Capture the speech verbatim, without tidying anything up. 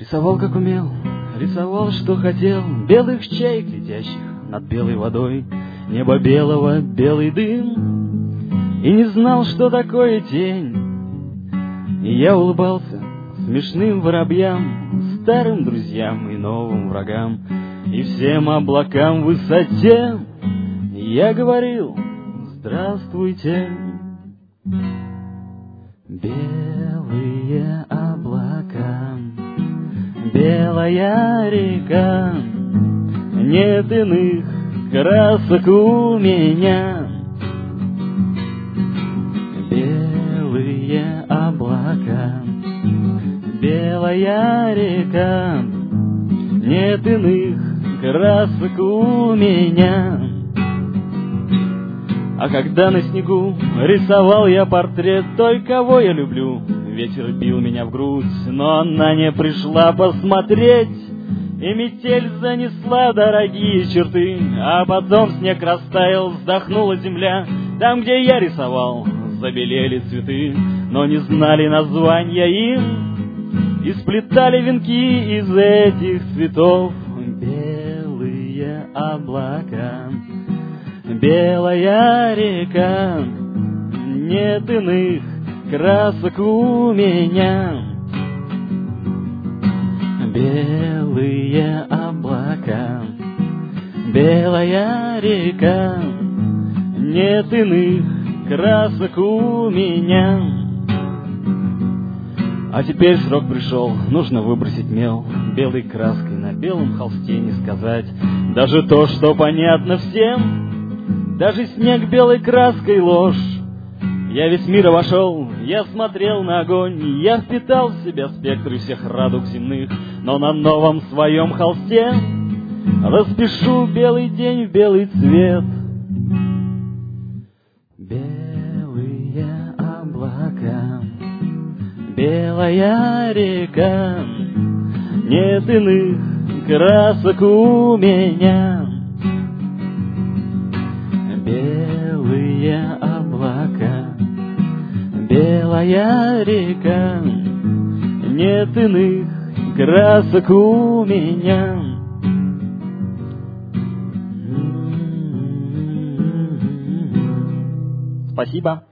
Рисовал, как умел, рисовал, что хотел, белых чаек, летящих над белой водой, небо белого, белый дым, и не знал, что такое тень. И я улыбался смешным воробьям, старым друзьям и новым врагам, и всем облакам в высоте я говорил: здравствуйте. Белые облака, белая река, нет иных красок у меня. Белые облака, белая река, нет иных красок у меня. А когда на снегу рисовал я портрет той, кого я люблю, ветер бил меня в грудь, но она не пришла посмотреть, и метель занесла дорогие черты, а потом снег растаял, вздохнула земля. Там, где я рисовал, забелели цветы, но не знали названия им, и сплетали венки из этих цветов. Белые облака, белая река, нет иных красок у меня. Белые облака, белая река, нет иных красок у меня. А теперь срок пришел, нужно выбросить мел, белой краской на белом холсте не сказать даже то, что понятно всем, даже снег белой краской ложь. Я весь мир обошел, я смотрел на огонь, я впитал в себя спектры всех радуг земных, но на новом своем холсте распишу белый день в белый цвет. Белые облака, белая река, нет иных красок у меня. Белые облака, белая река, нет иных красок у меня. Спасибо.